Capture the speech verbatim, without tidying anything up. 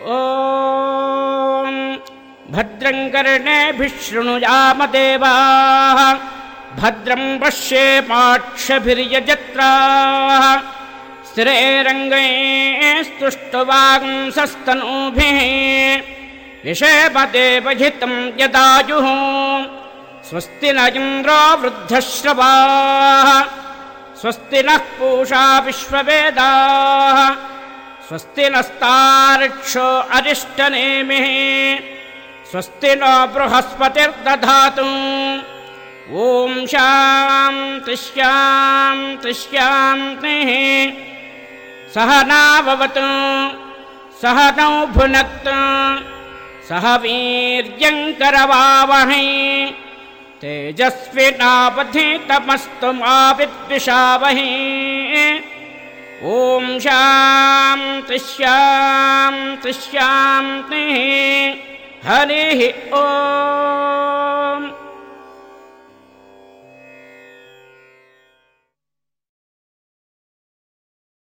ॐ भद्रं कर्णेभिः शृणुयाम देवाः भद्रं पश्येमाक्षभिर्यजत्राः स्थिरैरङ्गैस्तुष्टुवांसस्तनूभिः विषेमदेवहितं यदायुः स्वस्ति न इन्द्रो वृद्धश्रवाः स्वस्ति नः पूषा विश्ववेदाः स्वस्ति नस्तार्क्ष्यो अरिष्टनेमिः स्वस्ति नो बृहस्पतिर्दधातु ॐ शान्ति शान्ति शान्तिः सहना भवतु सहनौ भुनक्तु सह वीर्यं करवावहै तेजस्विनावधीतमस्तु मा विद्विषावहै ॐ शान्ति शान्ति शान्तिः हरिः ॐ।